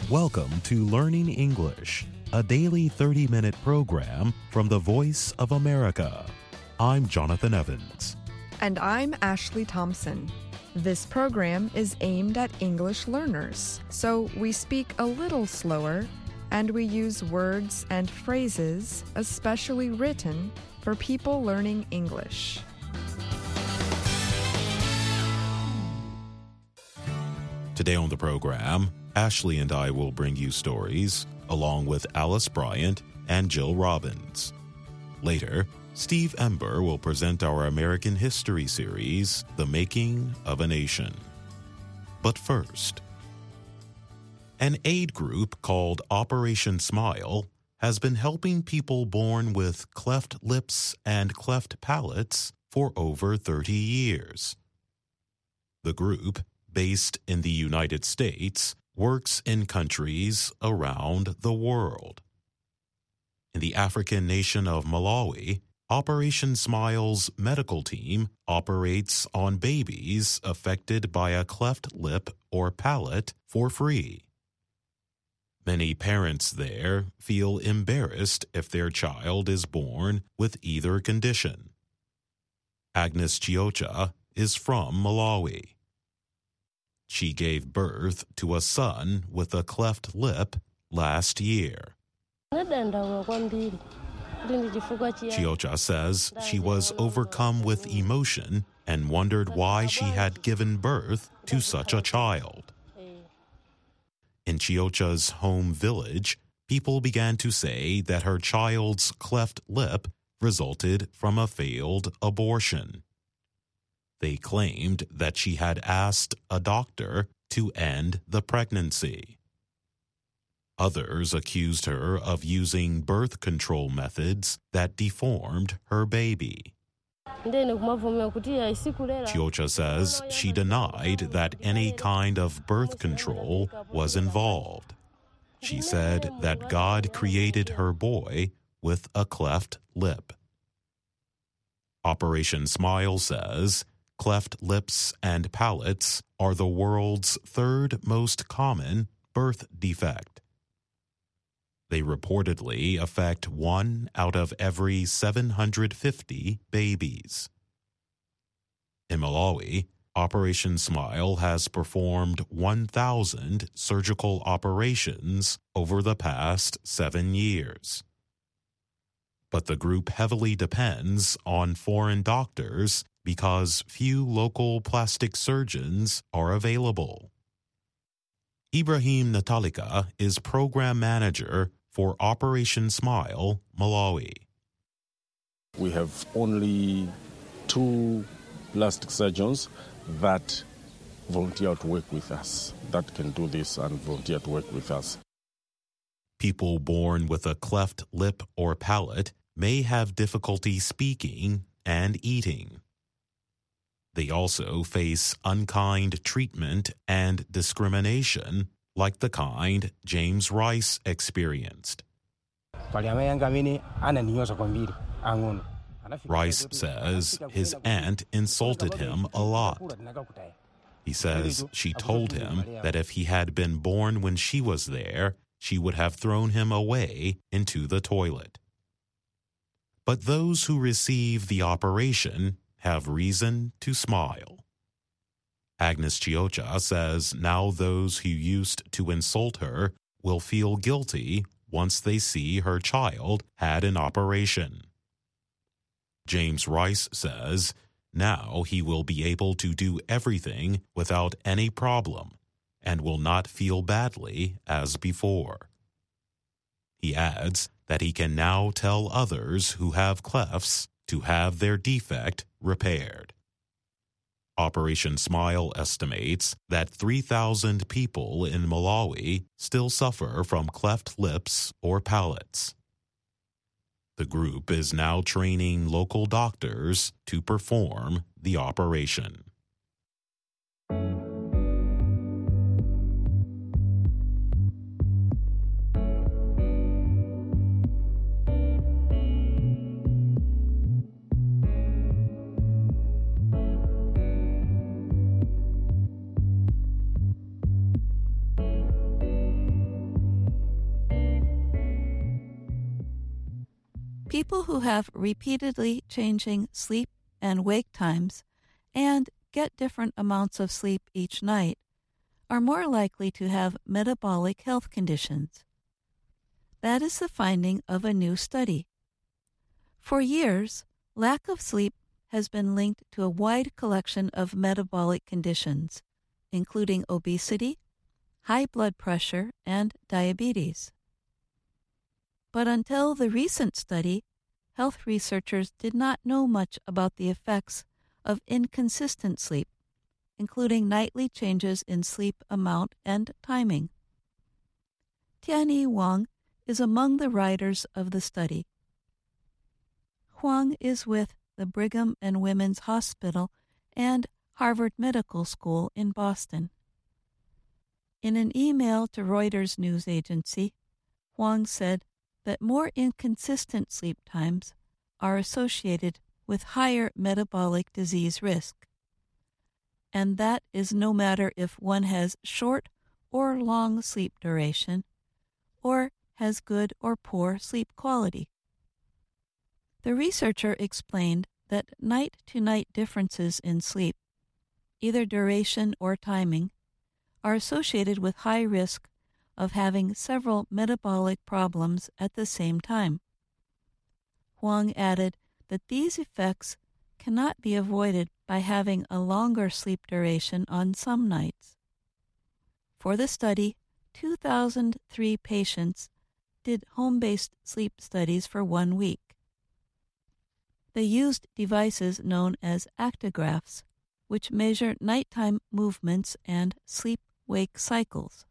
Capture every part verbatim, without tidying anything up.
Welcome to Learning English, a daily thirty-minute program from the Voice of America. I'm Jonathan Evans. And I'm Ashley Thompson. This program is aimed at English learners, so we speak a little slower and we use words and phrases especially written for people learning English. Today on the program, Ashley and I will bring you stories along with Alice Bryant and Jill Robbins. Later, Steve Ember will present our American history series, The Making of a Nation. But first, an aid group called Operation Smile has been helping people born with cleft lips and cleft palates for over thirty years. The group, based in the United States, works in countries around the world. In the African nation of Malawi, Operation Smile's medical team operates on babies affected by a cleft lip or palate for free. Many parents there feel embarrassed if their child is born with either condition. Agnes Chiocha is from Malawi. She gave birth to a son with a cleft lip last year. Chiocha says she was overcome with emotion and wondered why she had given birth to such a child. In Chiocha's home village, people began to say that her child's cleft lip resulted from a failed abortion. They claimed that she had asked a doctor to end the pregnancy. Others accused her of using birth control methods that deformed her baby. Chiocha says she denied that any kind of birth control was involved. She said that God created her boy with a cleft lip. Operation Smile says cleft lips and palates are the world's third most common birth defect. They reportedly affect one out of every seven hundred fifty babies. In Malawi, Operation Smile has performed one thousand surgical operations over the past seven years. But the group heavily depends on foreign doctors because few local plastic surgeons are available. Ibrahim Natalika is program manager for Operation Smile, Malawi. We have only two plastic surgeons that volunteer to work with us, that can do this and volunteer to work with us. People born with a cleft lip or palate may have difficulty speaking and eating. They also face unkind treatment and discrimination like the kind James Rice experienced. Rice says his aunt insulted him a lot. He says she told him that if he had been born when she was there, she would have thrown him away into the toilet. But those who receive the operation have reason to smile. Agnes Chiocha says now those who used to insult her will feel guilty once they see her child had an operation. James Rice says now he will be able to do everything without any problem and will not feel badly as before. He adds that he can now tell others who have clefts to have their defect repaired. Operation Smile estimates that three thousand people in Malawi still suffer from cleft lips or palates. The group is now training local doctors to perform the operation. People who have repeatedly changing sleep and wake times and get different amounts of sleep each night are more likely to have metabolic health conditions. That is the finding of a new study. For years, lack of sleep has been linked to a wide collection of metabolic conditions, including obesity, high blood pressure, and diabetes. But until the recent study, health researchers did not know much about the effects of inconsistent sleep, including nightly changes in sleep amount and timing. Tianyi Wang is among the writers of the study. Huang is with the Brigham and Women's Hospital and Harvard Medical School in Boston. In an email to Reuters news agency, Huang said that more inconsistent sleep times are associated with higher metabolic disease risk, and that is no matter if one has short or long sleep duration, or has good or poor sleep quality. The researcher explained that night-to-night differences in sleep, either duration or timing, are associated with high risk of having several metabolic problems at the same time. Huang added that these effects cannot be avoided by having a longer sleep duration on some nights. For the study, two thousand three patients did home-based sleep studies for one week. They used devices known as actigraphs, which measure nighttime movements and sleep-wake cycles.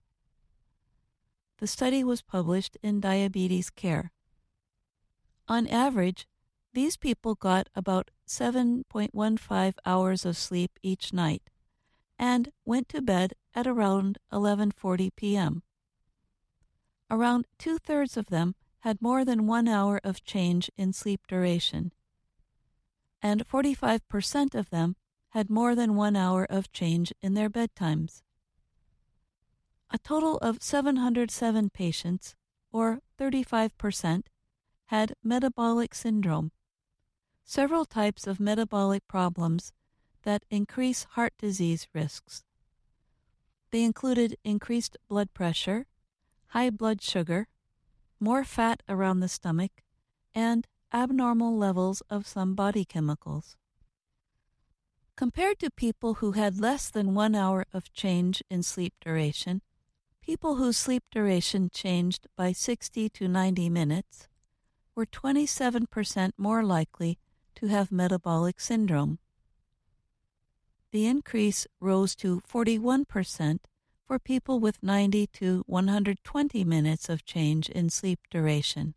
The study was published in Diabetes Care. On average, these people got about seven point one five hours of sleep each night and went to bed at around eleven forty p.m. Around two-thirds of them had more than one hour of change in sleep duration, and forty-five percent of them had more than one hour of change in their bedtimes. A total of seven hundred seven patients, or thirty-five percent, had metabolic syndrome, several types of metabolic problems that increase heart disease risks. They included increased blood pressure, high blood sugar, more fat around the stomach, and abnormal levels of some body chemicals. Compared to people who had less than one hour of change in sleep duration, people whose sleep duration changed by sixty to ninety minutes were twenty-seven percent more likely to have metabolic syndrome. The increase rose to forty-one percent for people with ninety to one hundred twenty minutes of change in sleep duration.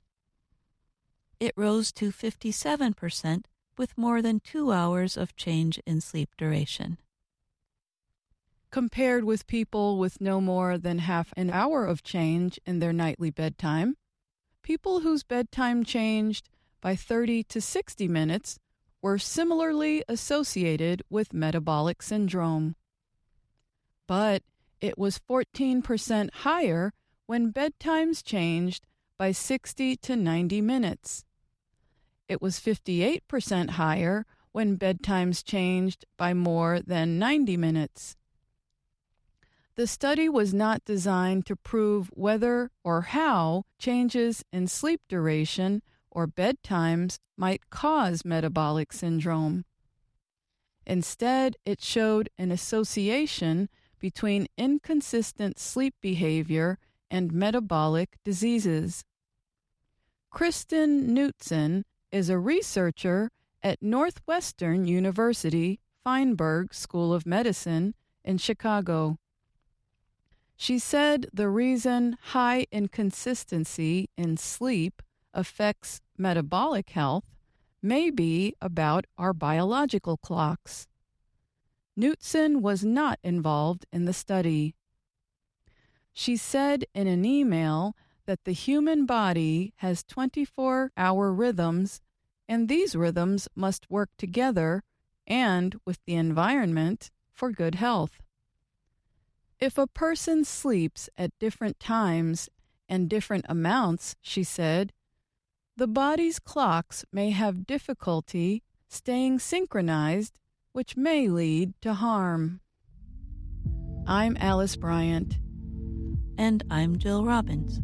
It rose to fifty-seven percent with more than two hours of change in sleep duration. Compared with people with no more than half an hour of change in their nightly bedtime, people whose bedtime changed by thirty to sixty minutes were similarly associated with metabolic syndrome. But it was fourteen percent higher when bedtimes changed by sixty to ninety minutes. It was fifty-eight percent higher when bedtimes changed by more than ninety minutes. The study was not designed to prove whether or how changes in sleep duration or bedtimes might cause metabolic syndrome. Instead, it showed an association between inconsistent sleep behavior and metabolic diseases. Kristen Knutson is a researcher at Northwestern University Feinberg School of Medicine in Chicago. She said the reason high inconsistency in sleep affects metabolic health may be about our biological clocks. Knutson was not involved in the study. She said in an email that the human body has twenty-four hour rhythms, and these rhythms must work together and with the environment for good health. If a person sleeps at different times and different amounts, she said, the body's clocks may have difficulty staying synchronized, which may lead to harm. I'm Alice Bryant. And I'm Jill Robbins.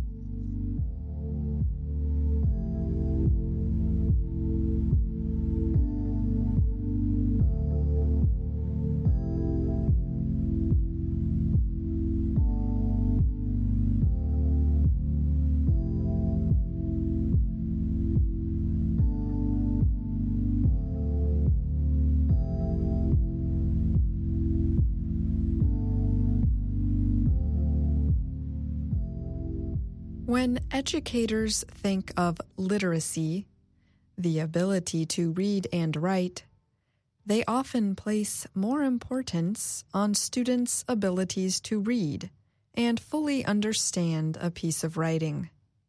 When educators think of literacy, the ability to read and write, they often place more importance on students' abilities to read and fully understand a piece of writing.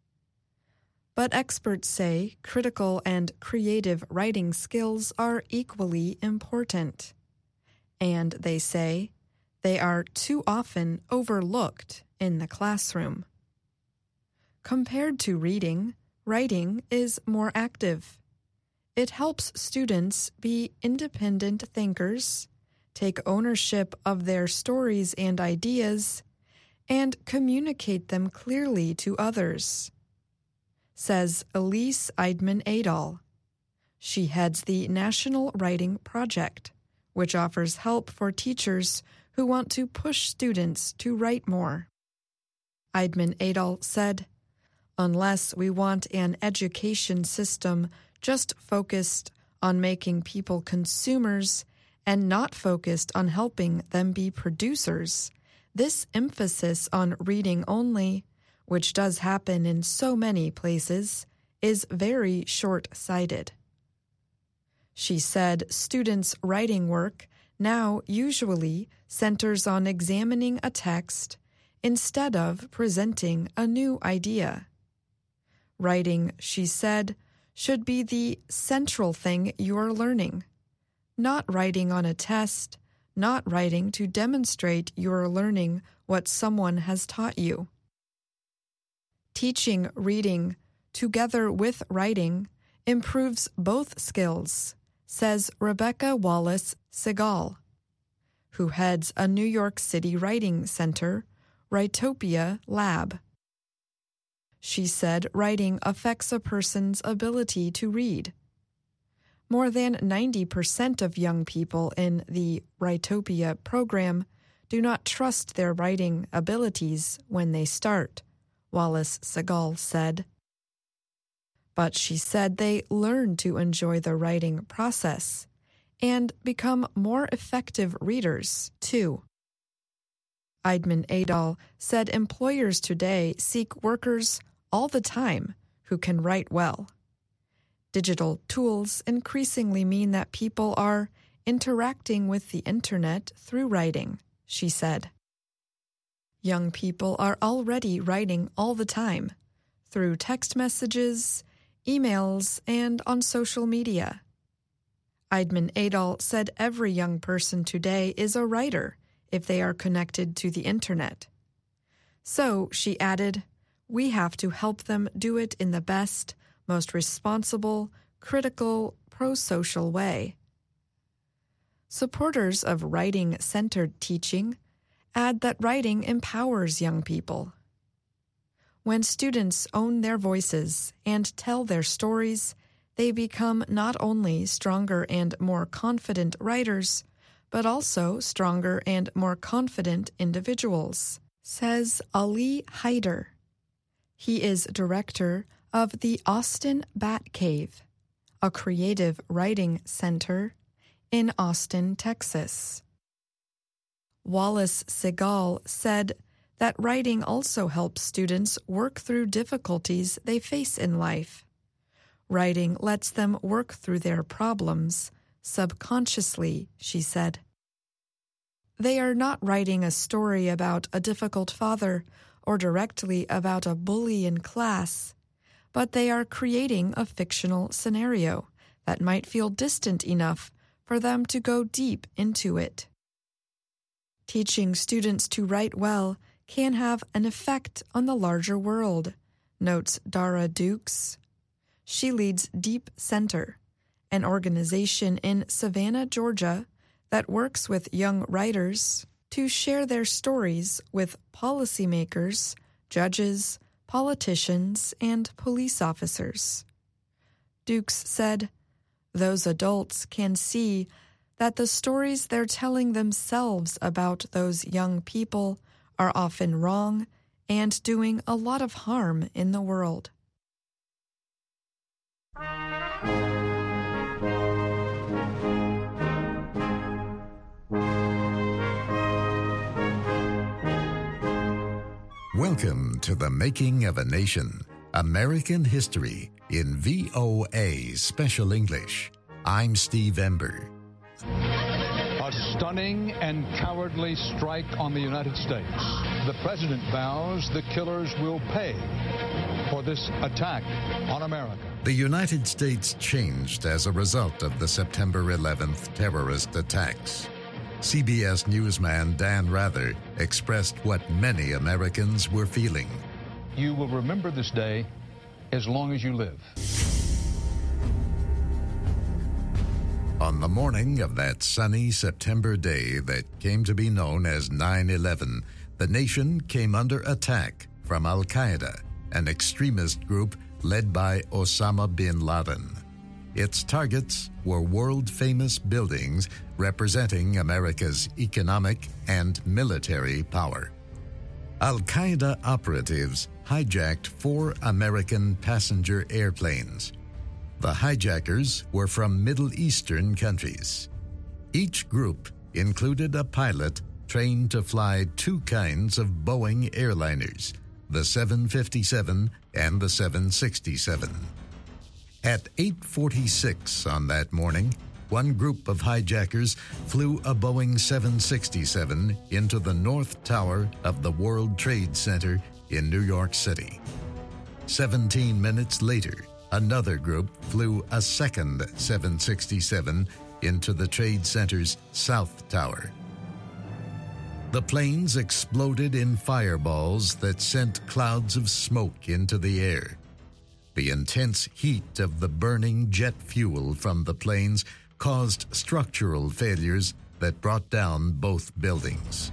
But experts say critical and creative writing skills are equally important. And they say they are too often overlooked in the classroom. Compared to reading, writing is more active. It helps students be independent thinkers, take ownership of their stories and ideas, and communicate them clearly to others, says Elise Eidman-Adol. She heads the National Writing Project, which offers help for teachers who want to push students to write more. Eidman-Adol said, "Unless we want an education system just focused on making people consumers and not focused on helping them be producers, this emphasis on reading only, which does happen in so many places, is very short-sighted." She said students' writing work now usually centers on examining a text instead of presenting a new idea. Writing, she said, should be the central thing you're learning. Not writing on a test, not writing to demonstrate you're learning what someone has taught you. Teaching reading together with writing improves both skills, says Rebecca Wallace Segal, who heads a New York City writing center, Writopia Lab. She said writing affects a person's ability to read. More than ninety percent of young people in the Writopia program do not trust their writing abilities when they start, Wallace Segal said. But she said they learn to enjoy the writing process and become more effective readers, too. Eidman-Adol said employers today seek workers all the time who can write well. Digital tools increasingly mean that people are interacting with the internet through writing, she said. Young people are already writing all the time, through text messages, emails, and on social media. Eidman-Adol said every young person today is a writer if they are connected to the internet. So, she added, we have to help them do it in the best, most responsible, critical, pro-social way. Supporters of writing-centered teaching add that writing empowers young people. When students own their voices and tell their stories, they become not only stronger and more confident writers, but also stronger and more confident individuals, says Ali Haider. He is director of the Austin Bat Cave, a creative writing center in Austin, Texas. Wallace Segal said that writing also helps students work through difficulties they face in life. Writing lets them work through their problems subconsciously, she said. They are not writing a story about a difficult father or directly about a bully in class, but they are creating a fictional scenario that might feel distant enough for them to go deep into it. Teaching students to write well can have an effect on the larger world, notes Dara Dukes. She leads Deep Center, an organization in Savannah, Georgia, that works with young writers to share their stories with policymakers, judges, politicians, and police officers. Dukes said, "Those adults can see that the stories they're telling themselves about those young people are often wrong and doing a lot of harm in the world." Welcome to The Making of a Nation, American History in V O A Special English. I'm Steve Ember. A stunning and cowardly strike on the United States. The president vows the killers will pay for this attack on America. The United States changed as a result of the September eleventh terrorist attacks. C B S newsman Dan Rather expressed what many Americans were feeling. You will remember this day as long as you live. On the morning of that sunny September day that came to be known as nine eleven, the nation came under attack from Al-Qaeda, an extremist group led by Osama bin Laden. Its targets were world-famous buildings representing America's economic and military power. Al-Qaeda operatives hijacked four American passenger airplanes. The hijackers were from Middle Eastern countries. Each group included a pilot trained to fly two kinds of Boeing airliners, the seven fifty-seven and the seven sixty-seven. At eight forty-six on that morning, one group of hijackers flew a Boeing seven sixty-seven into the North Tower of the World Trade Center in New York City. Seventeen minutes later, another group flew a second seven sixty-seven into the Trade Center's South Tower. The planes exploded in fireballs that sent clouds of smoke into the air. The intense heat of the burning jet fuel from the planes caused structural failures that brought down both buildings.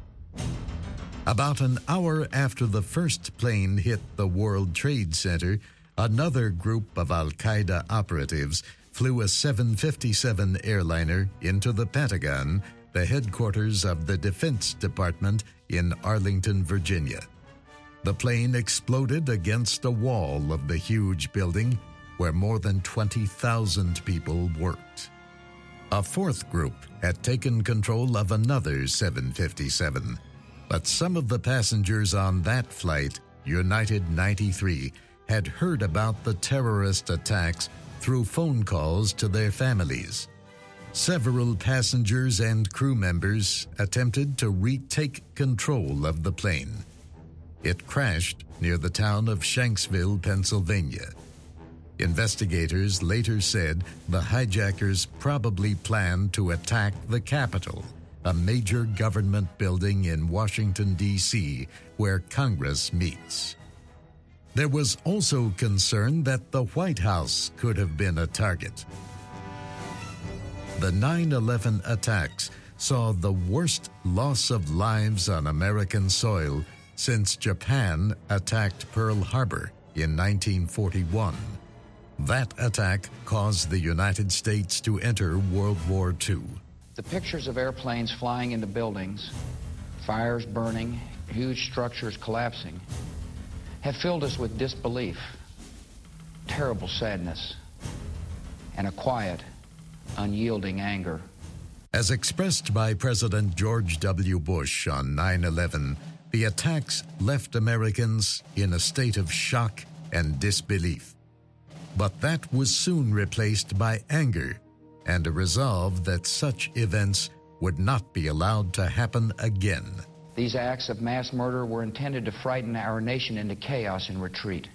About an hour after the first plane hit the World Trade Center, another group of Al-Qaeda operatives flew a seven fifty-seven airliner into the Pentagon, the headquarters of the Defense Department in Arlington, Virginia. The plane exploded against a wall of the huge building where more than twenty thousand people worked. A fourth group had taken control of another seven fifty-seven, but some of the passengers on that flight, United ninety-three, had heard about the terrorist attacks through phone calls to their families. Several passengers and crew members attempted to retake control of the plane. It crashed near the town of Shanksville, Pennsylvania. Investigators later said the hijackers probably planned to attack the Capitol, a major government building in Washington, D C, where Congress meets. There was also concern that the White House could have been a target. The nine eleven attacks saw the worst loss of lives on American soil since Japan attacked Pearl Harbor in nineteen forty-one. That attack caused the United States to enter World War Two. The pictures of airplanes flying into buildings, fires burning, huge structures collapsing, have filled us with disbelief, terrible sadness, and a quiet, unyielding anger. As expressed by President George W. Bush on nine eleven, the attacks left Americans in a state of shock and disbelief. But that was soon replaced by anger and a resolve that such events would not be allowed to happen again. These acts of mass murder were intended to frighten our nation into chaos and retreat.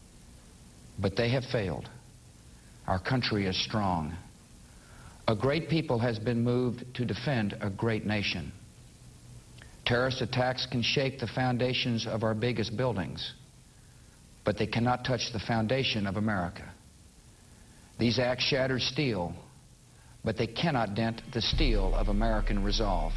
But they have failed. Our country is strong. A great people has been moved to defend a great nation. Terrorist attacks can shake the foundations of our biggest buildings, but they cannot touch the foundation of America. These acts shatter steel, but they cannot dent the steel of American resolve.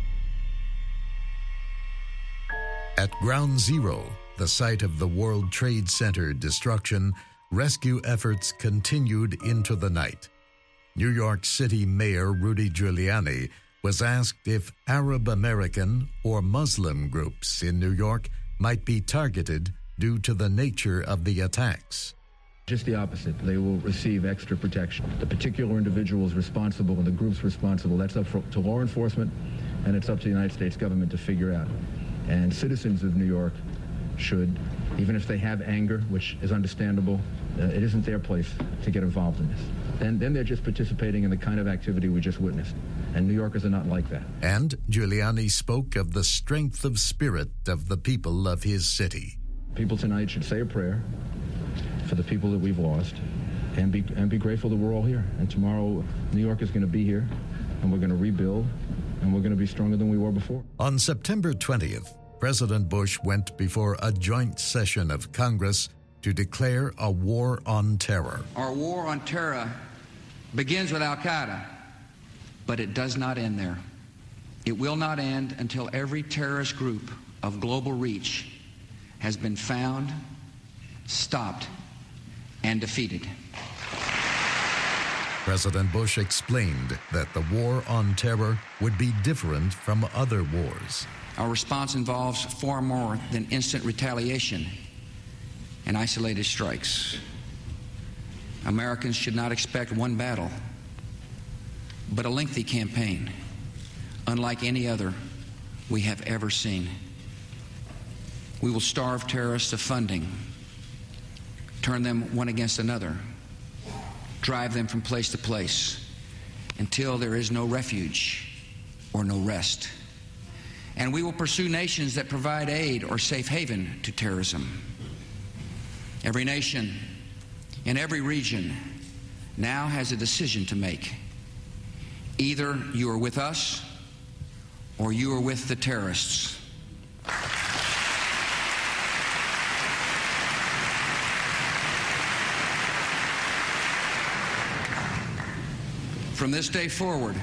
At Ground Zero, the site of the World Trade Center destruction, rescue efforts continued into the night. New York City Mayor Rudy Giuliani was asked if Arab American or Muslim groups in New York might be targeted due to the nature of the attacks. Just the opposite. They will receive extra protection. The particular individuals responsible and the groups responsible, that's up for, to law enforcement, and it's up to the United States government to figure out. And citizens of New York should, even if they have anger, which is understandable, uh, it isn't their place to get involved in this. Then, then they're just participating in the kind of activity we just witnessed. And New Yorkers are not like that. And Giuliani spoke of the strength of spirit of the people of his city. People tonight should say a prayer for the people that we've lost and be, and be grateful that we're all here. And tomorrow, New York is going to be here, and we're going to rebuild, and we're going to be stronger than we were before. On September twentieth, President Bush went before a joint session of Congress to declare a war on terror. Our war on terror begins with Al-Qaeda, but it does not end there. It will not end until every terrorist group of global reach has been found, stopped, and defeated. President Bush explained that the war on terror would be different from other wars. Our response involves far more than instant retaliation and isolated strikes. Americans should not expect one battle, but a lengthy campaign, unlike any other we have ever seen. We will starve terrorists of funding, turn them one against another, drive them from place to place until there is no refuge or no rest. And we will pursue nations that provide aid or safe haven to terrorism. Every nation in every region now has a decision to make. Either you are with us or you are with the terrorists. From this day forward,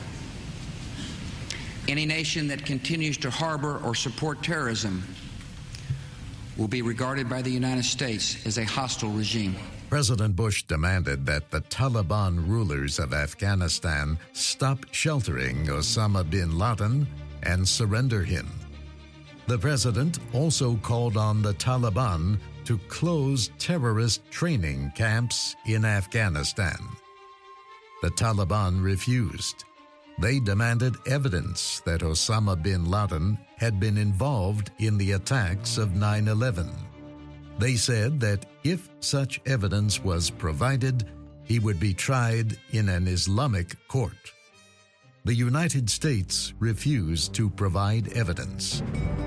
any nation that continues to harbor or support terrorism will be regarded by the United States as a hostile regime. President Bush demanded that the Taliban rulers of Afghanistan stop sheltering Osama bin Laden and surrender him. The president also called on the Taliban to close terrorist training camps in Afghanistan. The Taliban refused. They demanded evidence that Osama bin Laden had been involved in the attacks of nine eleven. They said that if such evidence was provided, he would be tried in an Islamic court. The United States refused to provide evidence.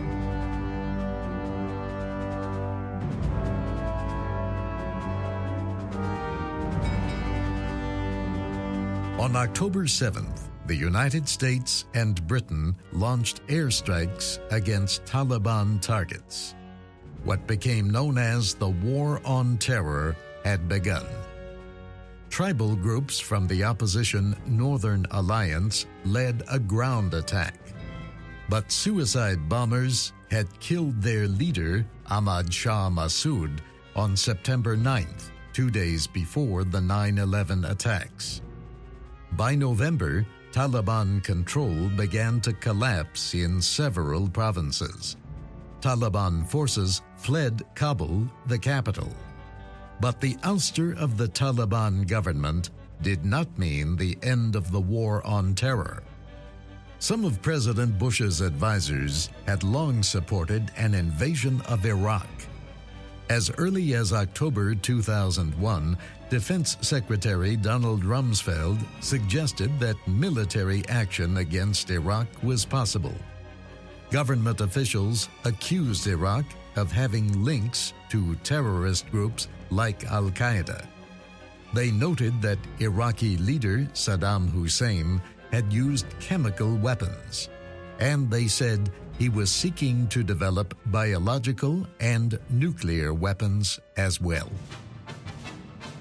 On October seventh, the United States and Britain launched airstrikes against Taliban targets. What became known as the War on Terror had begun. Tribal groups from the opposition Northern Alliance led a ground attack. But suicide bombers had killed their leader, Ahmad Shah Massoud, on September ninth, two days before the nine eleven attacks. By November, Taliban control began to collapse in several provinces. Taliban forces fled Kabul, the capital. But the ouster of the Taliban government did not mean the end of the war on terror. Some of President Bush's advisors had long supported an invasion of Iraq. As early as October two thousand one, Defense Secretary Donald Rumsfeld suggested that military action against Iraq was possible. Government officials accused Iraq of having links to terrorist groups like Al-Qaeda. They noted that Iraqi leader Saddam Hussein had used chemical weapons, and they said he was seeking to develop biological and nuclear weapons as well.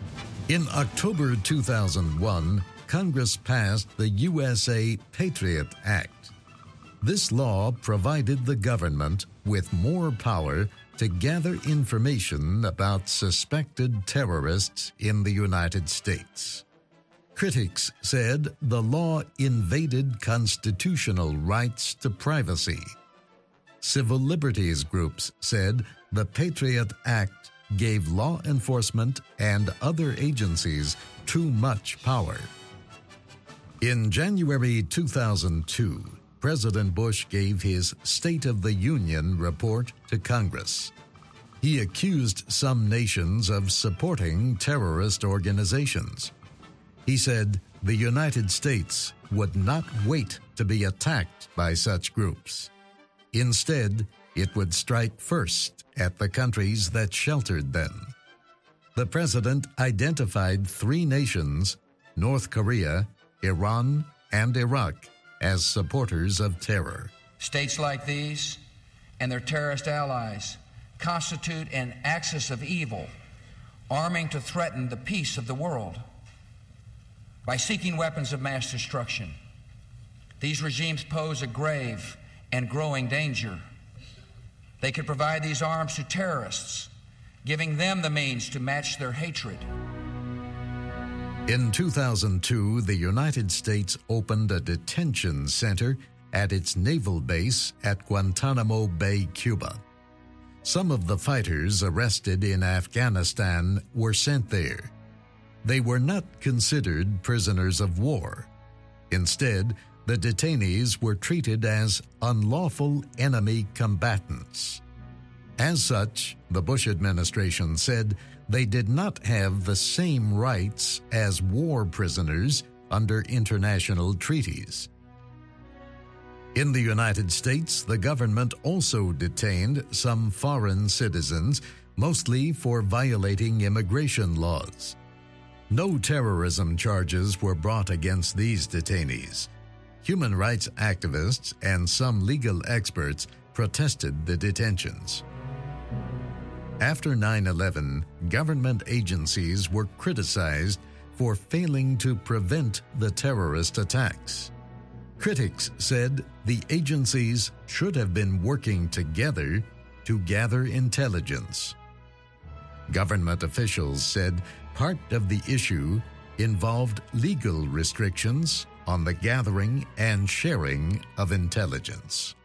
In October two thousand one, Congress passed the U S A Patriot Act. This law provided the government with more power to gather information about suspected terrorists in the United States. Critics said the law invaded constitutional rights to privacy. Civil liberties groups said the Patriot Act gave law enforcement and other agencies too much power. In January two thousand two, President Bush gave his State of the Union report to Congress. He accused some nations of supporting terrorist organizations. He said the United States would not wait to be attacked by such groups. Instead, it would strike first at the countries that sheltered them. The president identified three nations, North Korea, Iran, and Iraq, as supporters of terror. States like these and their terrorist allies constitute an axis of evil, arming to threaten the peace of the world. By seeking weapons of mass destruction, these regimes pose a grave and growing danger. They could provide these arms to terrorists, giving them the means to match their hatred. In two thousand two, the United States opened a detention center at its naval base at Guantanamo Bay, Cuba. Some of the fighters arrested in Afghanistan were sent there. They were not considered prisoners of war. Instead, the detainees were treated as unlawful enemy combatants. As such, the Bush administration said they did not have the same rights as war prisoners under international treaties. In the United States, the government also detained some foreign citizens, mostly for violating immigration laws. No terrorism charges were brought against these detainees. Human rights activists and some legal experts protested the detentions. After nine eleven, government agencies were criticized for failing to prevent the terrorist attacks. Critics said the agencies should have been working together to gather intelligence. Government officials said part of the issue involved legal restrictions on the gathering and sharing of intelligence.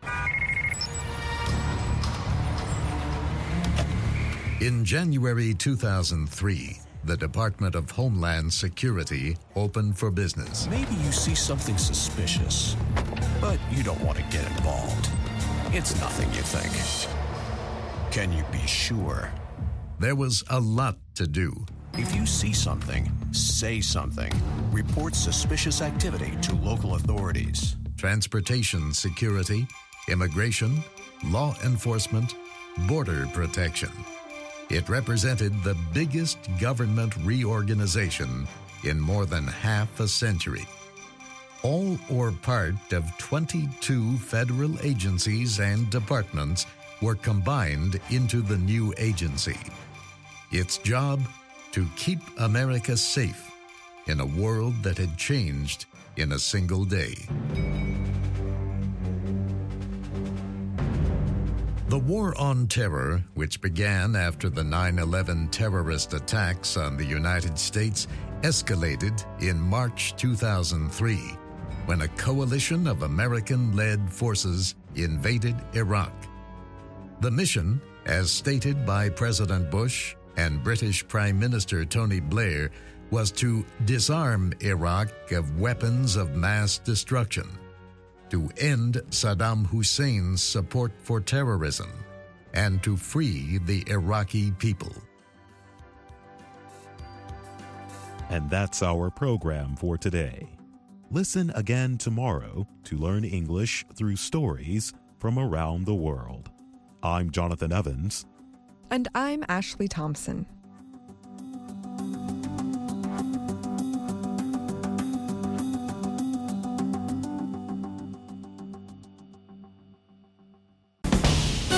In January two thousand three, the Department of Homeland Security opened for business. Maybe you see something suspicious, but you don't want to get involved. It's nothing, you think. Can you be sure? There was a lot to do. If you see something, say something. Report suspicious activity to local authorities. Transportation security, immigration, law enforcement, border protection. It represented the biggest government reorganization in more than half a century. All or part of twenty-two federal agencies and departments were combined into the new agency. Its job, to keep America safe in a world that had changed in a single day. The War on Terror, which began after the nine eleven terrorist attacks on the United States, escalated in March two thousand three, when a coalition of American-led forces invaded Iraq. The mission, as stated by President Bush and British Prime Minister Tony Blair, was to disarm Iraq of weapons of mass destruction, to end Saddam Hussein's support for terrorism, and to free the Iraqi people. And that's our program for today. Listen again tomorrow to learn English through stories from around the world. I'm Jonathan Evans. And I'm Ashley Thompson.